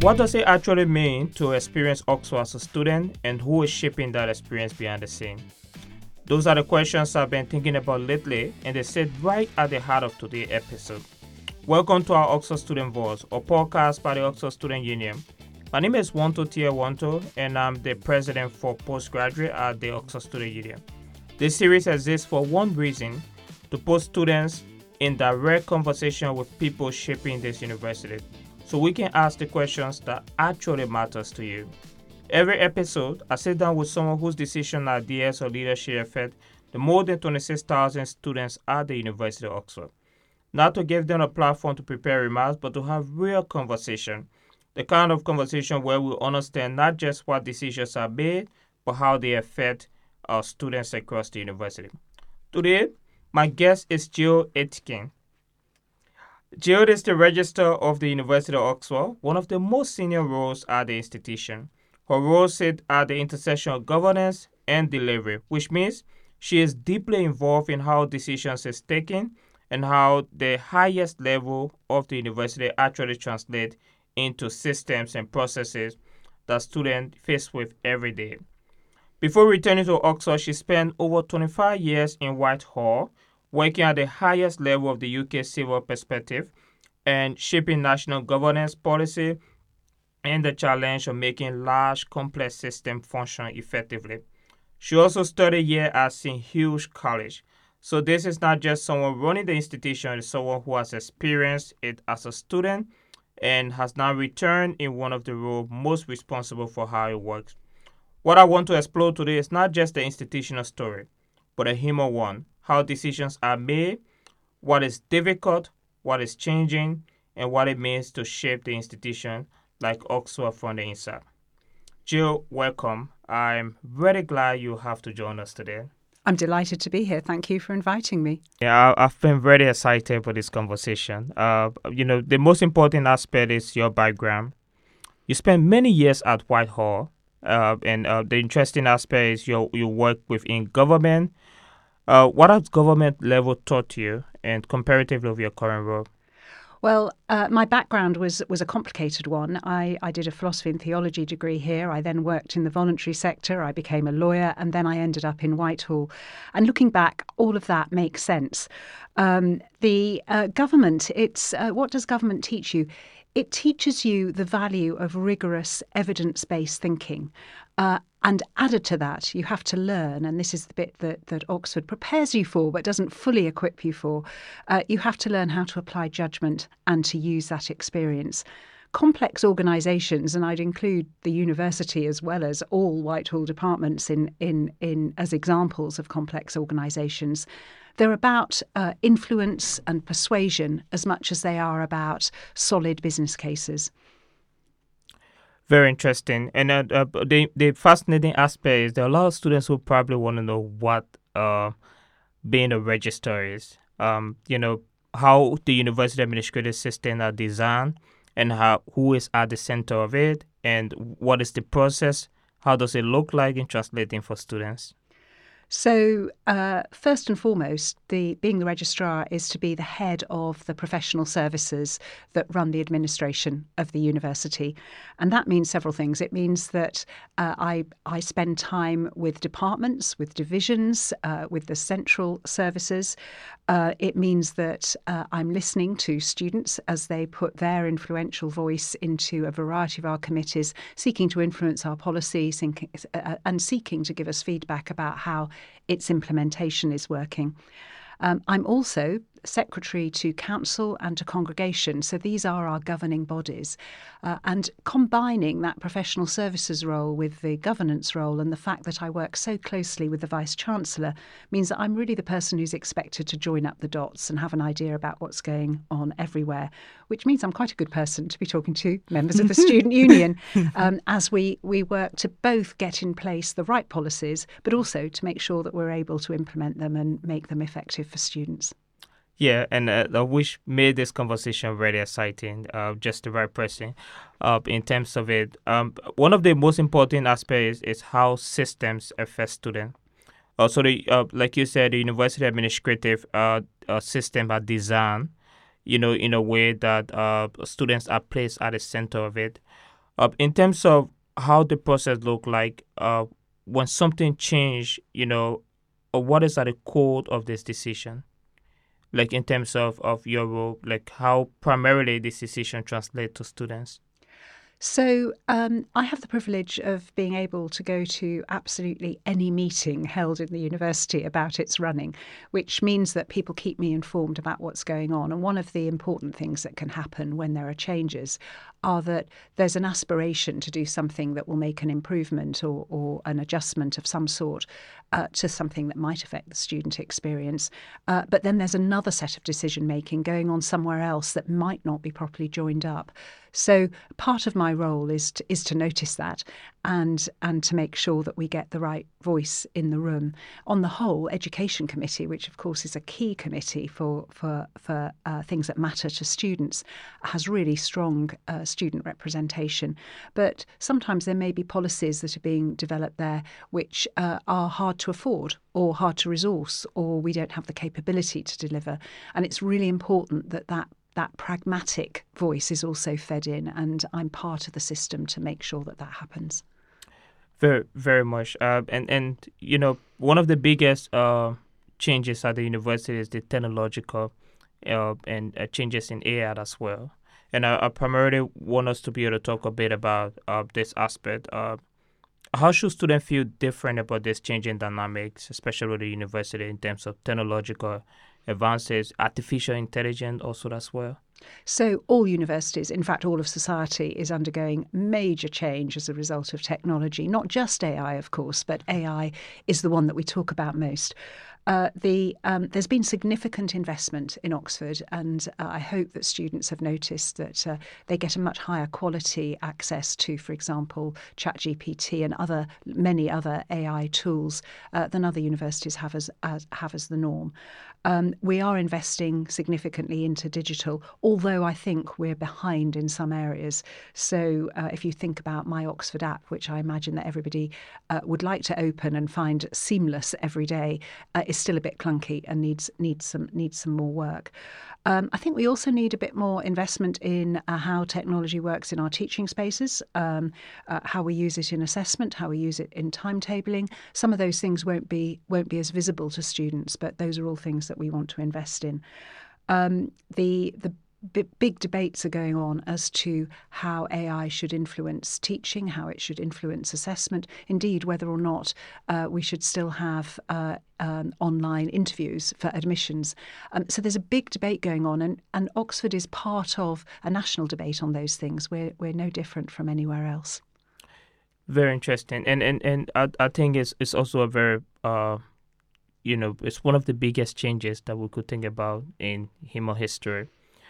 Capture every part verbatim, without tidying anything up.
What does it actually mean to experience Oxford as a student, and who is shaping that experience behind the scene? Those are the questions I've been thinking about lately, and they sit right at the heart of today's episode. Welcome to our Oxford Student Voice, a podcast by the Oxford Student Union. My name is Wanto Tia Wanto, and I'm the president for postgraduate at the Oxford Student Union. This series exists for one reason: to put students in direct conversation with people shaping this university, so we can ask the questions that actually matters to you. Every episode, I sit down with someone whose decision, ideas, or leadership affect the more than twenty-six thousand students at the University of Oxford. Not to give them a platform to prepare remarks, but to have real conversation. The kind of conversation where we understand not just what decisions are made, but how they affect our students across the university. Today, my guest is Jill Aitken. Jill is the Registrar of the University of Oxford, one of the most senior roles at the institution. Her role sits at the intersection of governance and delivery, which means she is deeply involved in how decisions is taken and how the highest level of the university actually translate into systems and processes that students face with every day. Before returning to Oxford, she spent over twenty-five years in Whitehall, working at the highest level of the U K civil perspective and shaping national governance policy and the challenge of making large, complex systems function effectively. She also studied here at Saint Hugh's College. So this is not just someone running the institution, it's someone who has experienced it as a student and has now returned in one of the roles most responsible for how it works. What I want to explore today is not just the institutional story, but a human one: how decisions are made, what is difficult, what is changing, and what it means to shape the institution like Oxford from the inside. Jill, welcome. I'm very glad you have to join us today. I'm delighted to be here. Thank you for inviting me. Yeah, I've been very excited for this conversation. Uh, you know, the most important aspect is your background. You spent many years at Whitehall, uh, and uh, the interesting aspect is your you work within government. Uh, what has government level taught you, and comparatively of your current role? Well, uh, my background was was a complicated one. I, I did a philosophy and theology degree here. I then worked in the voluntary sector. I became a lawyer, and then I ended up in Whitehall. And looking back, all of that makes sense. Um, the uh, government, it's uh, what does government teach you? It teaches you the value of rigorous evidence-based thinking. Uh, and added to that, you have to learn, and this is the bit that, that Oxford prepares you for but doesn't fully equip you for, uh, you have to learn how to apply judgment and to use that experience. Complex organisations, and I'd include the university as well as all Whitehall departments in, in, in as examples of complex organisations, they're about uh, influence and persuasion as much as they are about solid business cases. Very interesting. And uh, uh, the, the fascinating aspect is there are a lot of students who probably want to know what uh, being a registrar is. Um, you know, how the university administrative system are designed and how who is at the center of it and what is the process, how does it look like in translating for students? So uh, first and foremost, the being the registrar is to be the head of the professional services that run the administration of the university. And that means several things. It means that uh, I, I spend time with departments, with divisions, uh, with the central services. Uh, it means that uh, I'm listening to students as they put their influential voice into a variety of our committees, seeking to influence our policy seeking, uh, and seeking to give us feedback about how its implementation is working. Um, I'm also secretary to council and to congregation, so these are our governing bodies. Uh, and combining that professional services role with the governance role and the fact that I work so closely with the Vice-Chancellor means that I'm really the person who's expected to join up the dots and have an idea about what's going on everywhere, which means I'm quite a good person to be talking to members of the Student Union um, as we, we work to both get in place the right policies, but also to make sure that we're able to implement them and make them effective for students. Yeah, and uh, which made this conversation very exciting, uh, just the right person uh, in terms of it. Um, one of the most important aspects is, is how systems affect students. Uh, so, the, uh, like you said, the university administrative uh, uh, system are designed, you know, in a way that uh, students are placed at the center of it. Uh, in terms of how the process look like, uh, when something change, you know, uh, what is at the core of this decision? Like in terms of, of your role, like how primarily this decision translate to students? So um, I have the privilege of being able to go to absolutely any meeting held in the university about its running, which means that people keep me informed about what's going on. And one of the important things that can happen when there are changes are that there's an aspiration to do something that will make an improvement or, or an adjustment of some sort uh, to something that might affect the student experience. Uh, but then there's another set of decision making going on somewhere else that might not be properly joined up. So part of my role is to, is to notice that and and to make sure that we get the right voice in the room. On the whole, Education Committee, which of course is a key committee for for for uh, things that matter to students, has really strong uh, student representation. But sometimes there may be policies that are being developed there which uh, are hard to afford or hard to resource, or we don't have the capability to deliver. And it's really important that that that pragmatic voice is also fed in, and I'm part of the system to make sure that that happens. Very, very much. Uh, and, and, you know, one of the biggest uh, changes at the university is the technological uh, and uh, changes in A I as well. And I, I primarily want us to be able to talk a bit about uh, this aspect. Uh, how should students feel different about this changing dynamics, especially with the university in terms of technological advances, artificial intelligence also as well? So all universities, in fact, all of society is undergoing major change as a result of technology, not just A I, of course, but A I is the one that we talk about most. Uh, the um, there's been significant investment in Oxford, and uh, I hope that students have noticed that uh, they get a much higher quality access to, for example, ChatGPT and other many other A I tools uh, than other universities have as, as have as the norm. Um, we are investing significantly into digital, although I think we're behind in some areas. So uh, if you think about My Oxford app, which I imagine that everybody uh, would like to open and find seamless every day, uh, is still a bit clunky and needs needs some needs some more work. Um, I think we also need a bit more investment in uh, how technology works in our teaching spaces, um, uh, how we use it in assessment, how we use it in timetabling. Some of those things won't be won't be as visible to students, but those are all things that we want to invest in. Um, the the b- big debates are going on as to how A I should influence teaching, how it should influence assessment, indeed whether or not uh, we should still have uh, um, online interviews for admissions. Um, so there's a big debate going on, and, and Oxford is part of a national debate on those things. We're, we're no different from anywhere else. Very interesting. And and, and I, I think it's, it's also a very, uh, you know, it's one of the biggest changes that we could think about in human history.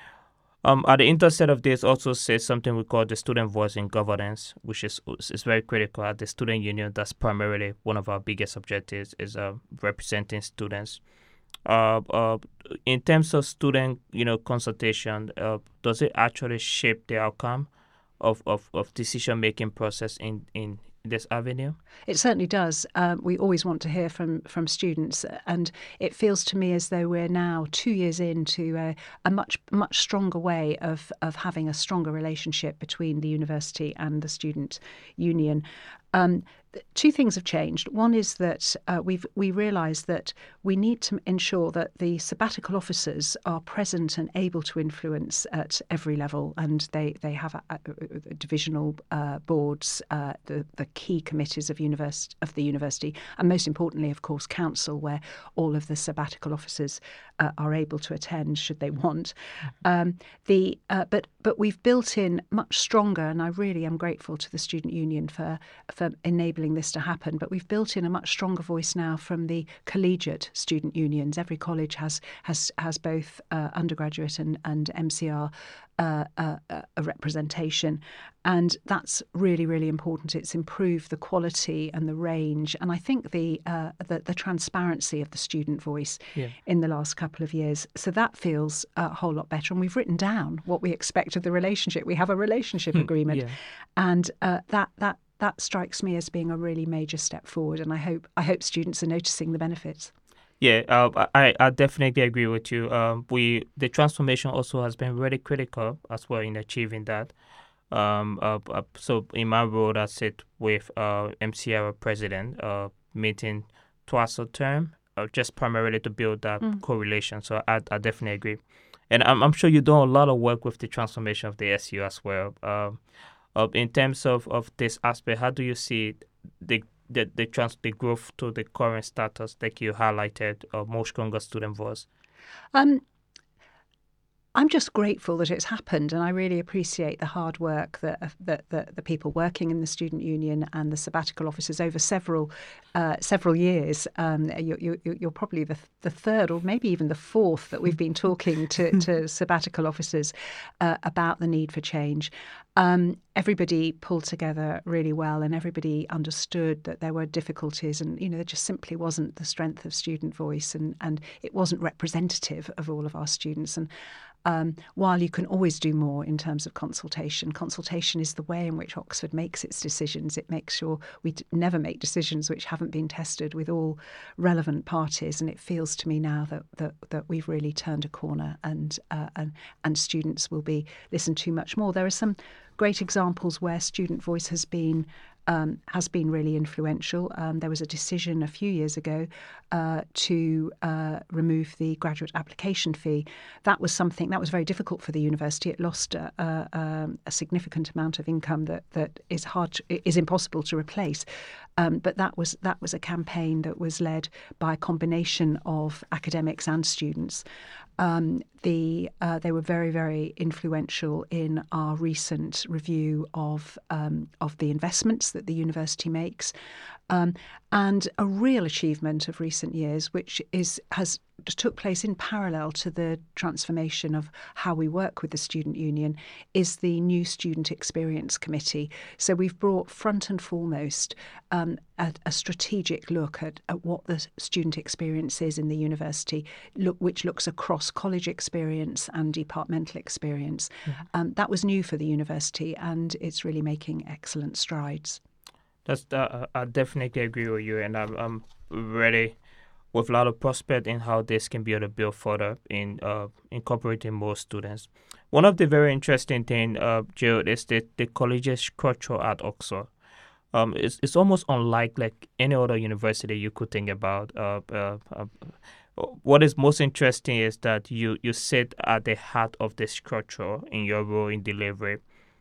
Um, at the interset of this also says something we call the student voice in governance, which is is very critical. At the student union, that's primarily one of our biggest objectives, is uh, representing students. Uh, uh, in terms of student, you know, consultation, uh, does it actually shape the outcome of, of, of decision making process in, in this avenue? It certainly does. Um, we always want to hear from from students, and it feels to me as though we're now two years into a, a much much stronger way of of having a stronger relationship between the university and the student union. Um, two things have changed. One is that uh, we've we realise that we need to ensure that the sabbatical officers are present and able to influence at every level, and they they have a, a, a divisional uh, boards, uh, the the key committees of university of the university, and most importantly, of course, council, where all of the sabbatical officers uh, are able to attend should they want. Um, the uh, but but we've built in much stronger, and I really am grateful to the student union for for enabling this to happen, but we've built in a much stronger voice now from the collegiate student unions. Every college has has has both uh, undergraduate and, and M C R uh, uh, a representation, and that's really, really important. It's improved the quality and the range, and I think the uh, the, the transparency of the student voice yeah. in the last couple of years. So that feels a whole lot better, and we've written down what we expect of the relationship. We have a relationship agreement, yeah. and uh, that that that strikes me as being a really major step forward, and I hope I hope students are noticing the benefits. Yeah, uh, I I definitely agree with you. Um, we the transformation also has been really critical as well in achieving that. Um, uh, uh, so in my role, I sit with uh, M C R president, uh, meeting twice a term, uh, just primarily to build that Mm. correlation. So I, I definitely agree. And I'm, I'm sure you're doing a lot of work with the transformation of the S U as well. Um, uh, in terms of, of this aspect, how do you see the the the, trans- the growth to the current status that you highlighted, uh, more stronger student voice? Um, I'm just grateful that it's happened, and I really appreciate the hard work that that, that the people working in the student union and the sabbatical officers over several uh, several years. Um, you, you, you're probably the, the third, or maybe even the fourth, that we've been talking to, to sabbatical officers uh, about the need for change. Um, everybody pulled together really well, and everybody understood that there were difficulties, and you know there just simply wasn't the strength of student voice, and and it wasn't representative of all of our students. And Um, while you can always do more in terms of consultation, consultation is the way in which Oxford makes its decisions. It makes sure we d- never make decisions which haven't been tested with all relevant parties. And it feels to me now that that, that we've really turned a corner, and, uh, and and students will be listened to much more. There are some great examples where student voice has been Um, has been really influential. Um, there was a decision a few years ago uh, to uh, remove the graduate application fee. That was something that was very difficult for the university. It lost a, a, um, a significant amount of income that that is hard to, is impossible to replace. Um, but that was that was a campaign that was led by a combination of academics and students. Um, the uh, they were very, very influential in our recent review of um, of the investments that the university makes, um, and a real achievement of recent years, which is has took place in parallel to the transformation of how we work with the student union, is the new Student Experience Committee. So we've brought front and foremost um, a, a strategic look at, at what the student experience is in the university, look, which looks across college experience and departmental experience. Mm-hmm. Um, that was new for the university, and it's really making excellent strides. That's uh, I definitely agree with you, and I'm, I'm ready with a lot of prospect in how this can be able to build further in uh, incorporating more students. One of the very interesting things, uh, Jill, is the, the college's structure at Oxford. Um, it's, it's almost unlike like any other university you could think about. Uh, uh, uh, what is most interesting is that you, you sit at the heart of the structure in your role in delivery.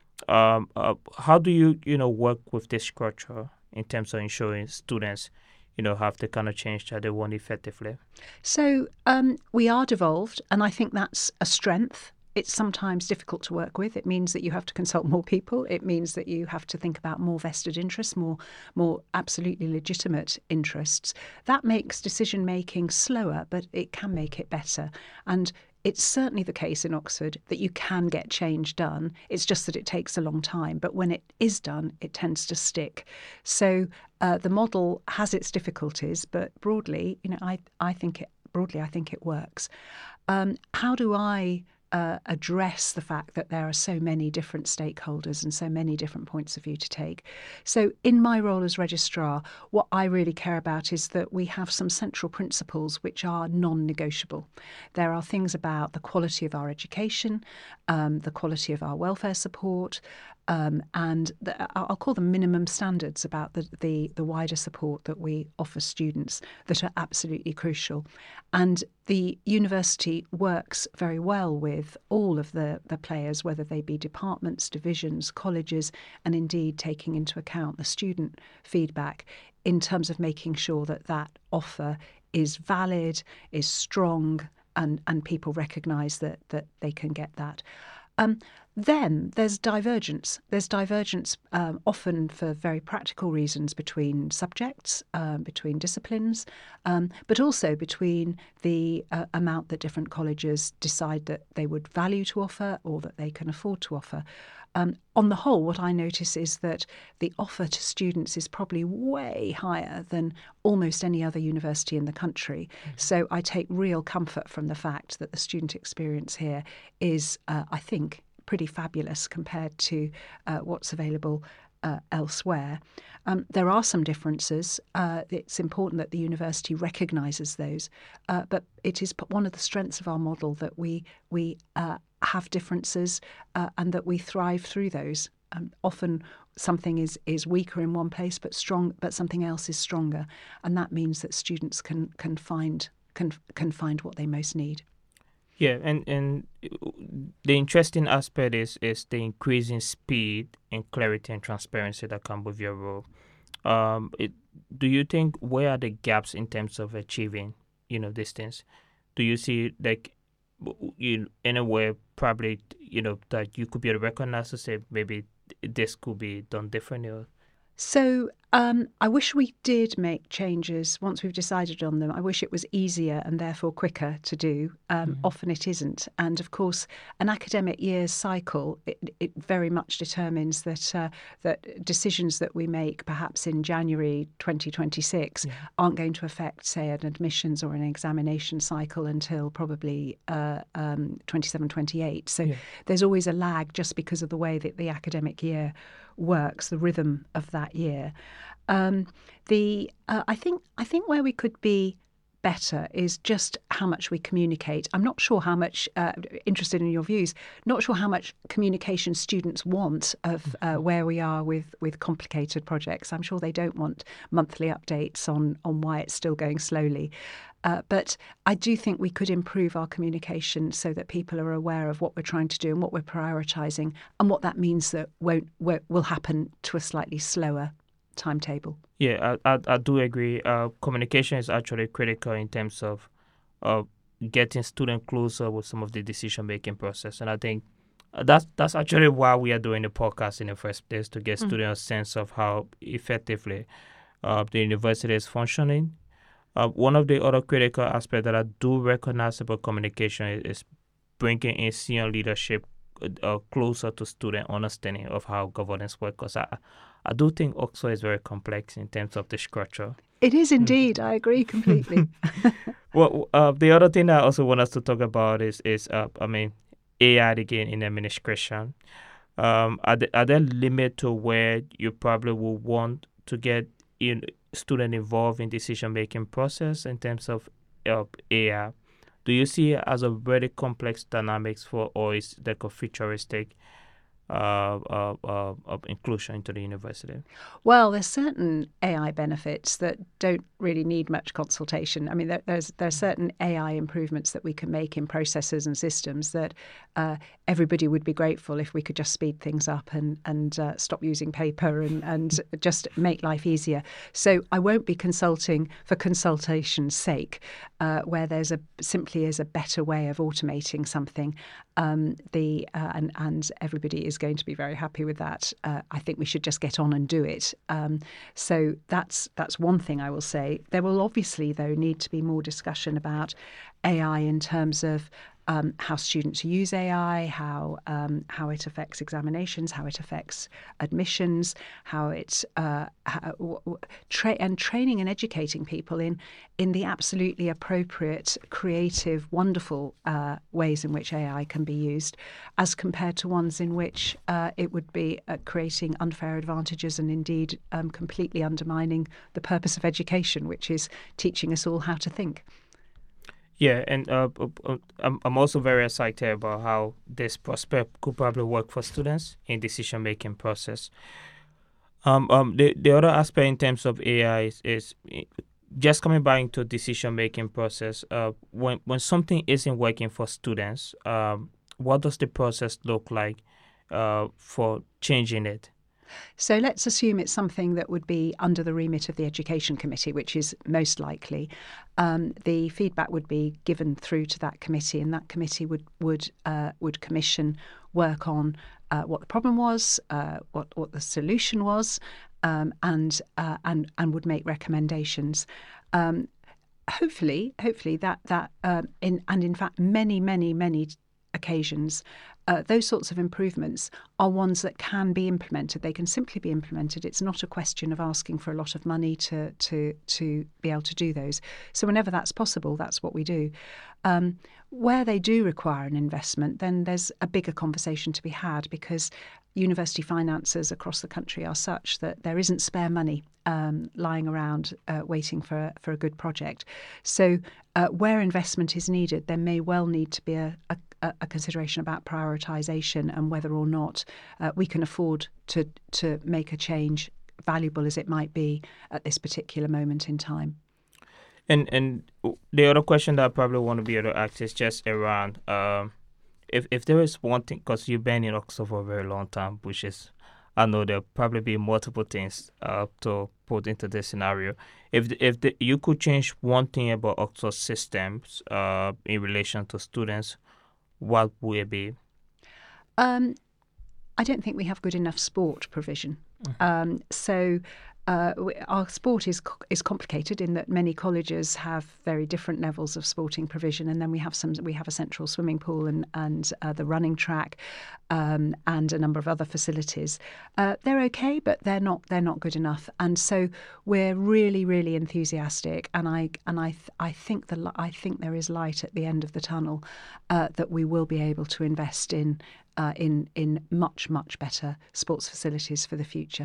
Um, uh, how do you, you know, work with this structure in terms of ensuring students you know, have the kind of change that they want effectively? So um, we are devolved, and I think that's a strength. It's sometimes difficult to work with. It means that you have to consult more people. It means that you have to think about more vested interests, more, more absolutely legitimate interests. That makes decision making slower, but it can make it better. And it's certainly the case in Oxford that you can get change done. It's just that it takes a long time. But when it is done, it tends to stick. So uh, the model has its difficulties, but broadly, you know, I I think it broadly I think it works. Um, how do I Uh, address the fact that there are so many different stakeholders and so many different points of view to take? So in my role as registrar, what I really care about is that we have some central principles which are non-negotiable. There are things about the quality of our education, um, the quality of our welfare support, Um, and the, I'll call them minimum standards about the, the, the wider support that we offer students that are absolutely crucial. And the university works very well with all of the, the players, whether they be departments, divisions, colleges, and indeed taking into account the student feedback in terms of making sure that that offer is valid, is strong, and, and people recognise that, that they can get that. Um, then there's divergence. There's divergence um, often for very practical reasons between subjects, um, between disciplines, um, but also between the uh, amount that different colleges decide that they would value to offer or that they can afford to offer. Um, on the whole, what I notice is that the offer to students is probably way higher than almost any other university in the country. Mm-hmm. So I take real comfort from the fact that the student experience here is, uh, I think, pretty fabulous compared to uh, what's available uh, elsewhere. Um, there are some differences. Uh, it's important that the university recognises those, uh, but it is one of the strengths of our model that we we uh, have differences uh, and that we thrive through those. um, often something is, is weaker in one place, but strong, but something else is stronger, and that means that students can can find can can find what they most need. Yeah, and, and the interesting aspect is is the increasing speed and clarity and transparency that come with your role. Um, it, do you think where are the gaps in terms of achieving, you know, these things? Do you see like w- you anywhere probably you know that you could be recognized to say maybe this could be done differently? Or... So um, I wish we did make changes once we've decided on them. I wish it was easier and therefore quicker to do. Um, Mhm. Often it isn't. And of course, an academic year's cycle, it, it very much determines that uh, that decisions that we make perhaps in January twenty twenty-six Yeah. aren't going to affect, say, an admissions or an examination cycle until probably uh, um, twenty-seven, twenty-eight. So Yeah. there's always a lag just because of the way that the academic year works, the rhythm of that year. Um, the uh, I think I think where we could be better is just how much we communicate. I'm not sure how much uh, interested in your views. Not sure how much communication students want of uh, where we are with with complicated projects. I'm sure they don't want monthly updates on on why it's still going slowly. Uh, but I do think we could improve our communication so that people are aware of what we're trying to do and what we're prioritising and what that means that won't, won't will happen to a slightly slower timetable. Yeah, I, I, I do agree. Uh, communication is actually critical in terms of uh, getting students closer with some of the decision making process, and I think uh, that's that's actually why we are doing the podcast in the first place, to get Mm. students a sense of how effectively uh, the university is functioning. Uh, one of the other critical aspects that I do recognize about communication is, is bringing in senior leadership uh, closer to student understanding of how governance works. Because I, I do think Oxford is very complex in terms of the structure. It is indeed. I agree completely. Well, uh, the other thing I also want us to talk about is, is uh, I mean, A I again in administration. Um, are, there, are there limits to where you probably will want to get in student involved in decision making process in terms of uh, A I? Do you see it as a very complex dynamics for, or is it like a futuristic uh, uh, uh, of inclusion into the university? Well, there's certain A I benefits that don't really need much consultation. I mean, there, there's there's certain A I improvements that we can make in processes and systems that uh, everybody would be grateful if we could just speed things up and and uh, stop using paper and and just make life easier. So I won't be consulting for consultation's sake, uh, where there's a simply is a better way of automating something. Um, the uh, and and everybody is going to be very happy with that. Uh, I think we should just get on and do it. Um, so that's that's one thing I will say. There will obviously, though, need to be more discussion about A I in terms of um, how students use A I, how um, how it affects examinations, how it affects admissions, how it uh, how, tra- and training and educating people in in the absolutely appropriate, creative, wonderful uh, ways in which A I can be used, as compared to ones in which uh, it would be uh, creating unfair advantages and indeed um, completely undermining the purpose of education, which is teaching us all how to think. Yeah, and uh, uh, I'm I'm also very excited about how this prospect could probably work for students in decision making process. Um, um, the the other aspect in terms of A I is, is just coming back into decision making process. Uh, when when something isn't working for students, um, what does the process look like, uh, for changing it? So let's assume it's something that would be under the remit of the Education Committee, which is most likely. Um, the feedback would be given through to that committee, and that committee would would uh, would commission work on uh, what the problem was, uh, what what the solution was, um, and uh, and and would make recommendations. Um, hopefully, hopefully that that um, in and in fact many many many occasions. Uh, those sorts of improvements are ones that can be implemented. They can simply be implemented. It's not a question of asking for a lot of money to to to be able to do those. So whenever that's possible, that's what we do. Um, where they do require an investment, then there's a bigger conversation to be had, because university finances across the country are such that there isn't spare money um, lying around uh, waiting for, for a good project. So uh, where investment is needed, there may well need to be a, a a, a consideration about prioritisation and whether or not uh, we can afford to to make a change, valuable as it might be at this particular moment in time. And and the other question that I probably want to be able to ask is just around um, if if there is one thing, because you've been in Oxford for a very long time, which is, I know there'll probably be multiple things uh, to put into this scenario. If the, if the, you could change one thing about Oxford systems uh, in relation to students, what would it be? Um, I don't think we have good enough sport provision. Mm-hmm. Um, so uh, we, our sport is is complicated in that many colleges have very different levels of sporting provision, and then we have some. We have a central swimming pool and and uh, the running track, um, and a number of other facilities. Uh, they're okay, but they're not they're not good enough. And so we're really really enthusiastic, and I and I th- I think the I think there is light at the end of the tunnel, uh, that we will be able to invest in. Uh, in in much much better sports facilities for the future.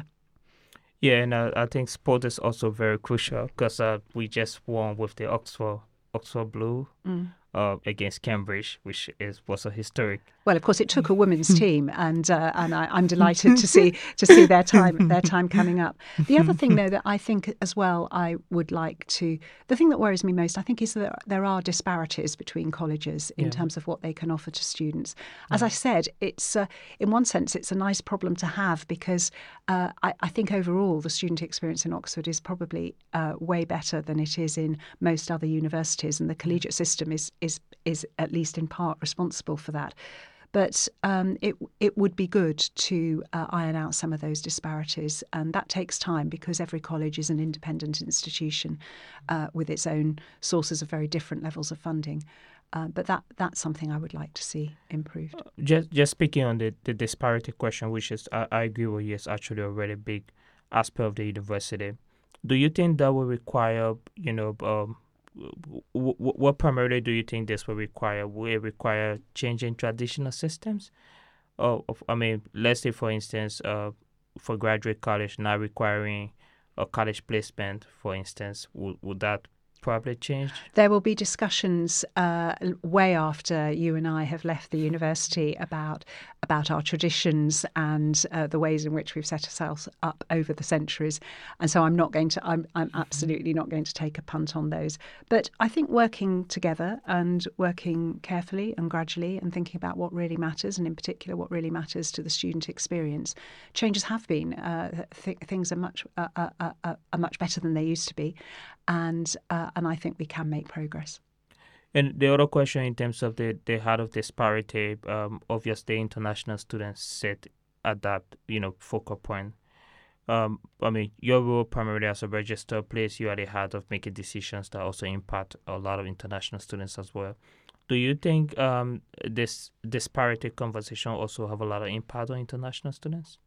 Yeah, and uh, I think sport is also very crucial because uh, we just won with the Oxford Oxford Blue mm. uh, against Cambridge, which is was a historic. Well, of course, it took a women's team, and uh, and I, I'm delighted to see to see their time their time coming up. The other thing, though, that I think as well, I would like to. The thing that worries me most, I think, is that there are disparities between colleges in yeah. terms of what they can offer to students. As yeah. I said, it's uh, in one sense it's a nice problem to have because uh, I, I think overall the student experience in Oxford is probably uh, way better than it is in most other universities, and the collegiate system is is is at least in part responsible for that. But um, it it would be good to uh, iron out some of those disparities, and that takes time because every college is an independent institution uh, with its own sources of very different levels of funding. Uh, but that that's something I would like to see improved. Just just speaking on the, the disparity question, which is I, I agree with you, is actually a really big aspect of the university. Do you think that will require, you know, um, w- w- what primarily do you think this will require? Will it require changing traditional systems? Or, of, I mean, let's say, for instance, uh, for graduate college, not requiring a college placement, for instance, would, would that probably change? There will be discussions uh, way after you and I have left the university about about our traditions and uh, the ways in which we've set ourselves up over the centuries. And so I'm not going to, I'm, I'm absolutely not going to take a punt on those. But I think working together and working carefully and gradually and thinking about what really matters, and in particular what really matters to the student experience, changes have been. Uh, th- things are much uh, uh, uh, are much better than they used to be. And uh, and I think we can make progress. And the other question in terms of the, the heart of disparity, um, obviously international students sit at that, you know, focal point. Um, I mean, your role primarily as a registrar plays you at the heart of making decisions that also impact a lot of international students as well. Do you think um, this disparity conversation also have a lot of impact on international students?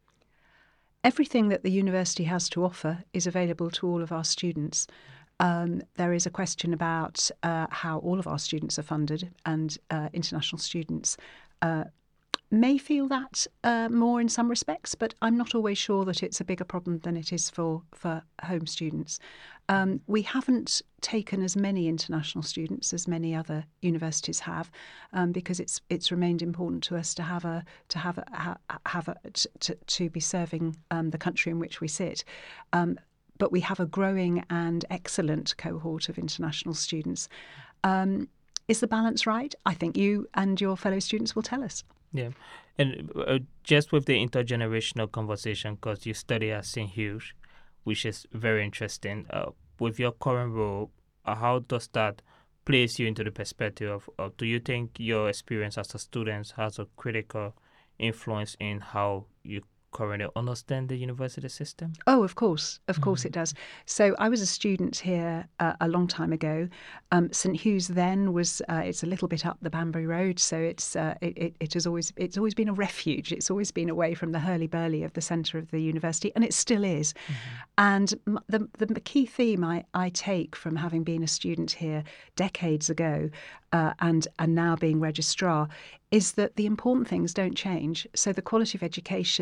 Everything that the university has to offer is available to all of our students. Um, there is a question about uh, how all of our students are funded, and uh, international students uh, may feel that uh, more in some respects, but I'm not always sure that it's a bigger problem than it is for, for home students. Um, we haven't taken as many international students as many other universities have, um, because it's it's remained important to us to have a to have a ha, have a to, to be serving um, the country in which we sit. Um, but we have a growing and excellent cohort of international students. Um, is the balance right? I think you and your fellow students will tell us. Yeah, and uh, just with the intergenerational conversation, because you study at Saint Hugh's, which is very interesting. Uh, with your current role, uh, how does that place you into the perspective of, of, do you think your experience as a student has a critical influence in how you currently understand the university system? Oh, of course. Of course mm-hmm. it does. So I was a student here uh, a long time ago. Um, Saint Hugh's then was, uh, it's a little bit up the Banbury Road. So it's uh, it, it, it has always it's always been a refuge. It's always been away from the hurly-burly of the centre of the university, and it still is. Mm-hmm. And the, the key theme I, I take from having been a student here decades ago uh, and, and now being registrar is that the important things don't change. So the quality of education, the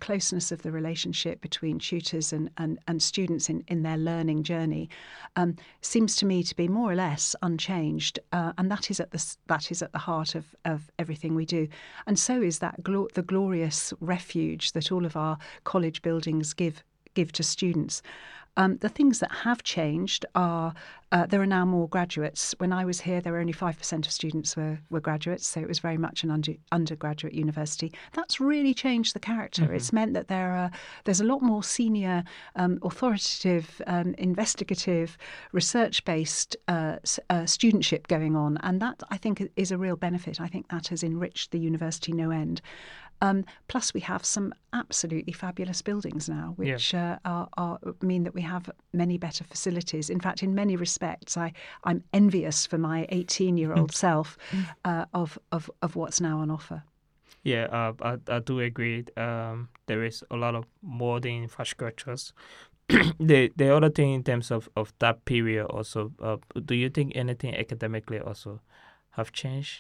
closeness of the relationship between tutors and, and, and students in, in their learning journey um, seems to me to be more or less unchanged, uh, and that is at the that is at the heart of, of everything we do. And so is that glo- the glorious refuge that all of our college buildings give give to students. Um, the things that have changed are uh, there are now more graduates. When I was here, there were only five percent of students were, were graduates, so it was very much an under, undergraduate university. That's really changed the character. Mm-hmm. It's meant that there are there's a lot more senior, um, authoritative, um, investigative, research-based uh, uh, studentship going on, and that, I think, is a real benefit. I think that has enriched the university no end. Um, plus, we have some absolutely fabulous buildings now, which yeah. uh, are, are, mean that we have many better facilities. In fact, in many respects, I, I'm envious for my eighteen-year-old mm. self uh, of, of of what's now on offer. Yeah, uh, I, I do agree. Um, there is a lot of modern infrastructures. the the other thing in terms of, of that period also, uh, do you think anything academically also have changed?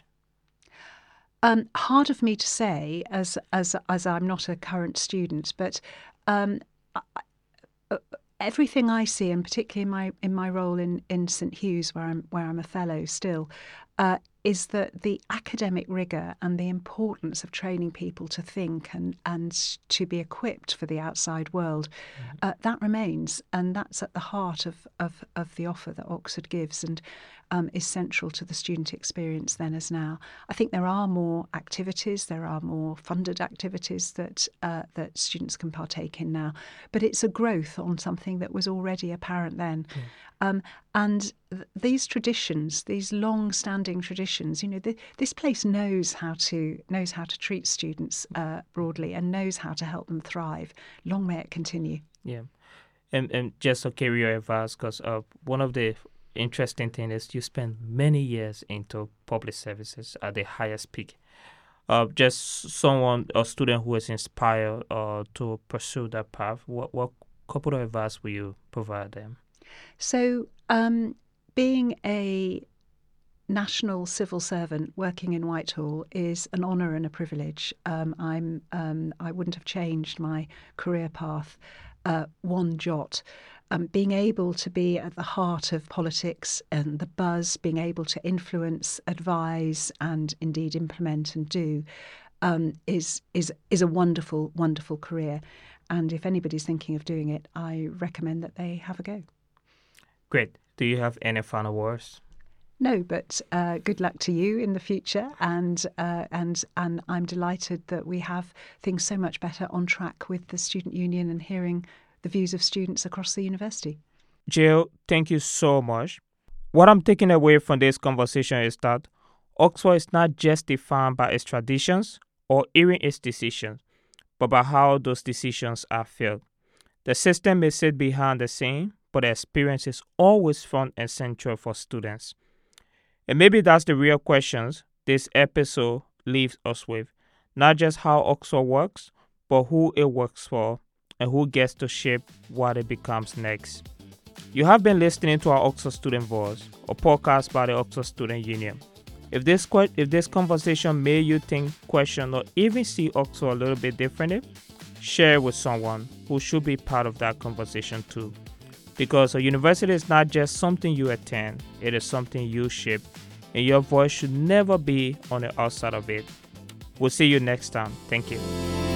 Um, hard of me to say, as as as I'm not a current student, but um, I, uh, everything I see, and particularly in my in my role in, in St Hugh's, where I'm where I'm a fellow still, uh, is that the academic rigour and the importance of training people to think and and to be equipped for the outside world, mm-hmm. uh, that remains, and that's at the heart of of, of the offer that Oxford gives, and Um, is central to the student experience then as now. I think there are more activities, there are more funded activities that uh, that students can partake in now, but it's a growth on something that was already apparent then. Yeah. Um, and th- these traditions, these long-standing traditions, you know, th- this place knows how to knows how to treat students uh, broadly and knows how to help them thrive. Long may it continue. Yeah, and and just to carry your advice, because uh, one of the interesting thing is you spend many years into public services at the highest peak. Uh, just someone, a student who is inspired uh, to pursue that path, what, what couple of advice will you provide them? So, um, being a national civil servant working in Whitehall is an honour and a privilege. Um, I'm, um, I wouldn't have changed my career path uh, one jot. Um, being able to be at the heart of politics and the buzz, being able to influence, advise, and indeed implement and do, um, is is is a wonderful, wonderful career. And if anybody's thinking of doing it, I recommend that they have a go. Great. Do you have any final words? No, but uh, good luck to you in the future, and uh, and and I'm delighted that we have things so much better on track with the Student Union and hearing the views of students across the university. Jill, thank you so much. What I'm taking away from this conversation is that Oxford is not just defined by its traditions or even its decisions, but by how those decisions are felt. The system may sit behind the scene, but the experience is always front and central for students. And maybe that's the real questions this episode leaves us with. Not just how Oxford works, but who it works for and who gets to shape what it becomes next. You have been listening to our Oxford Student Voice, a podcast by the Oxford Student Union. If this que- if this conversation made you think, question, or even see Oxford a little bit differently, share it with someone who should be part of that conversation too. Because a university is not just something you attend, it is something you shape, and your voice should never be on the outside of it. We'll see you next time. Thank you.